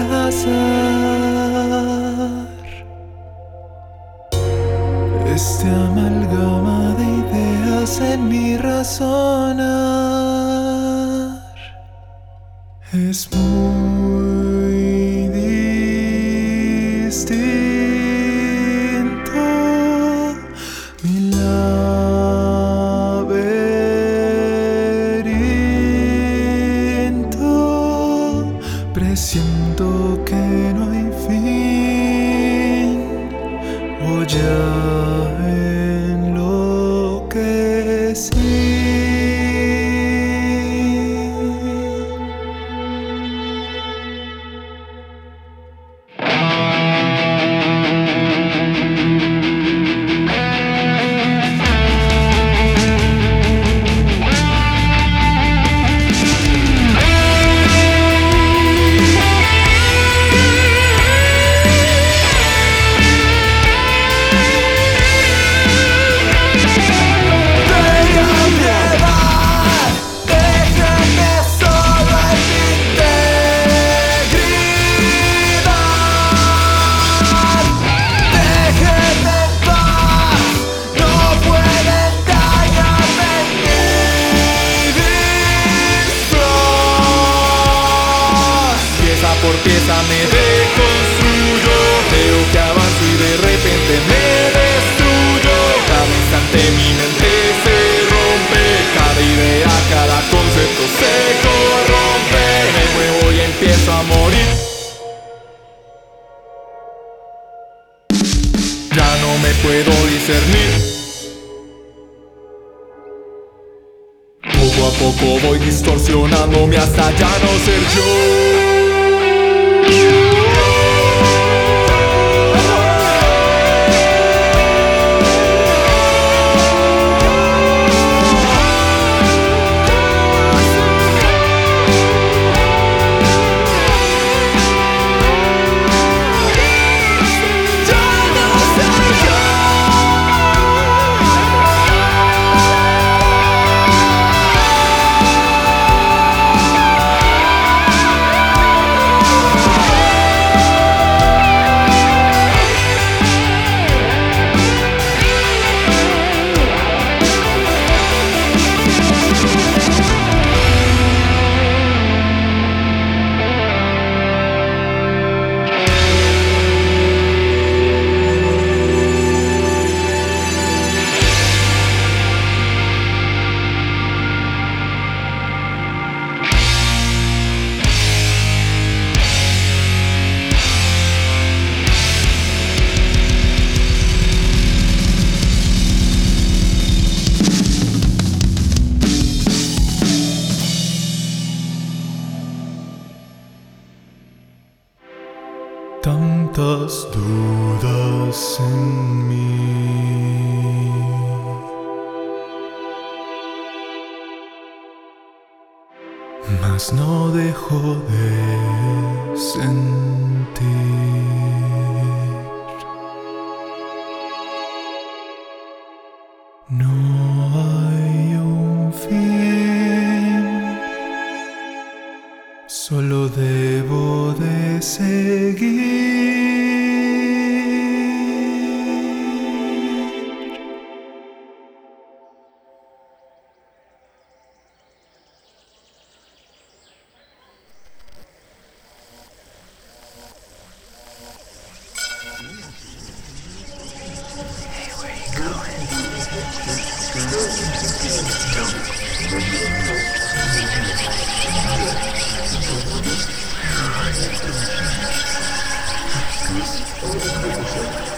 azar. Este amalgama de ideas en mi razonar es muy distinto. Mi laberinto, presiento que no hay fin, o ya enloquecí. Por pieza me deconstruyo, veo que avanzo y de repente me destruyo. Cada instante mi mente se rompe, cada idea, cada concepto se corrompe. Me muevo y empiezo a morir. Ya no me puedo discernir. Poco a poco voy distorsionándome hasta ya no ser yo. Tantas dudas en mí, mas no dejo de sentir. No hay un fin, solo debo de seguir.